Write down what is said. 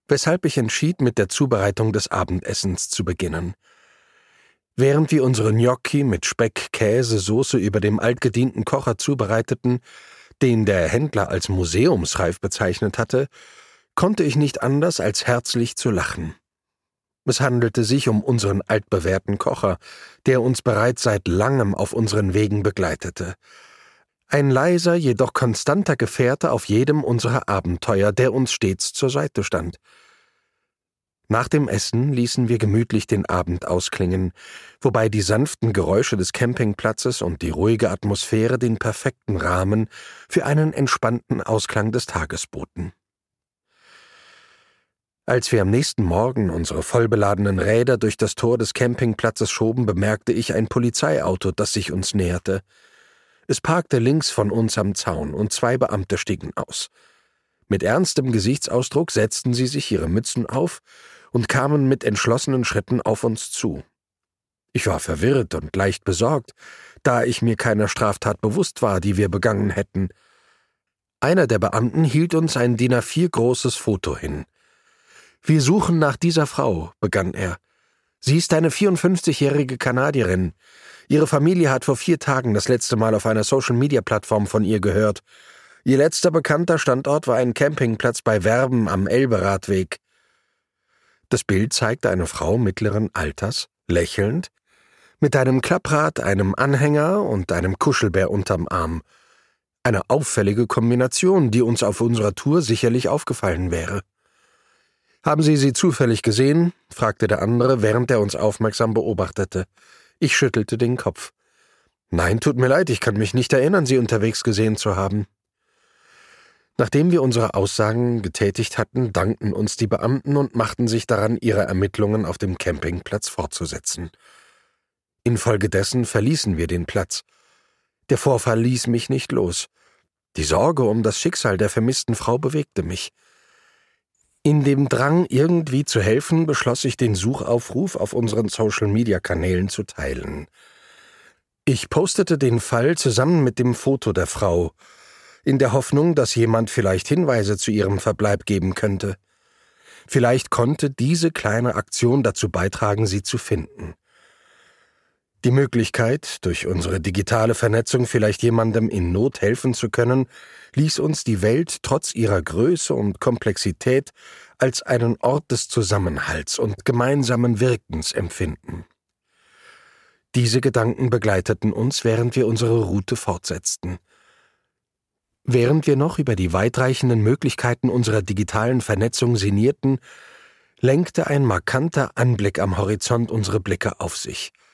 weshalb ich entschied, mit der Zubereitung des Abendessens zu beginnen. Während wir unsere Gnocchi mit Speck, Käse, Soße über dem altgedienten Kocher zubereiteten, den der Händler als museumsreif bezeichnet hatte, konnte ich nicht anders, als herzlich zu lachen. Es handelte sich um unseren altbewährten Kocher, der uns bereits seit langem auf unseren Wegen begleitete. Ein leiser, jedoch konstanter Gefährte auf jedem unserer Abenteuer, der uns stets zur Seite stand. Nach dem Essen ließen wir gemütlich den Abend ausklingen, wobei die sanften Geräusche des Campingplatzes und die ruhige Atmosphäre den perfekten Rahmen für einen entspannten Ausklang des Tages boten. Als wir am nächsten Morgen unsere vollbeladenen Räder durch das Tor des Campingplatzes schoben, bemerkte ich ein Polizeiauto, das sich uns näherte. Es parkte links von uns am Zaun und 2 Beamte stiegen aus. Mit ernstem Gesichtsausdruck setzten sie sich ihre Mützen auf und kamen mit entschlossenen Schritten auf uns zu. Ich war verwirrt und leicht besorgt, da ich mir keiner Straftat bewusst war, die wir begangen hätten. Einer der Beamten hielt uns ein DIN A4 großes Foto hin. »Wir suchen nach dieser Frau«, begann er. »Sie ist eine 54-jährige Kanadierin. Ihre Familie hat vor 4 Tagen das letzte Mal auf einer Social-Media-Plattform von ihr gehört. Ihr letzter bekannter Standort war ein Campingplatz bei Werben am Elberadweg.« Das Bild zeigte eine Frau mittleren Alters, lächelnd, mit einem Klapprad, einem Anhänger und einem Kuschelbär unterm Arm. Eine auffällige Kombination, die uns auf unserer Tour sicherlich aufgefallen wäre. »Haben Sie sie zufällig gesehen?« fragte der andere, während er uns aufmerksam beobachtete. Ich schüttelte den Kopf. »Nein, tut mir leid, ich kann mich nicht erinnern, Sie unterwegs gesehen zu haben.« Nachdem wir unsere Aussagen getätigt hatten, dankten uns die Beamten und machten sich daran, ihre Ermittlungen auf dem Campingplatz fortzusetzen. Infolgedessen verließen wir den Platz. Der Vorfall ließ mich nicht los. Die Sorge um das Schicksal der vermissten Frau bewegte mich. In dem Drang, irgendwie zu helfen, beschloss ich, den Suchaufruf auf unseren Social-Media-Kanälen zu teilen. Ich postete den Fall zusammen mit dem Foto der Frau, in der Hoffnung, dass jemand vielleicht Hinweise zu ihrem Verbleib geben könnte. Vielleicht konnte diese kleine Aktion dazu beitragen, sie zu finden. Die Möglichkeit, durch unsere digitale Vernetzung vielleicht jemandem in Not helfen zu können, ließ uns die Welt trotz ihrer Größe und Komplexität als einen Ort des Zusammenhalts und gemeinsamen Wirkens empfinden. Diese Gedanken begleiteten uns, während wir unsere Route fortsetzten. Während wir noch über die weitreichenden Möglichkeiten unserer digitalen Vernetzung sinnierten, lenkte ein markanter Anblick am Horizont unsere Blicke auf sich –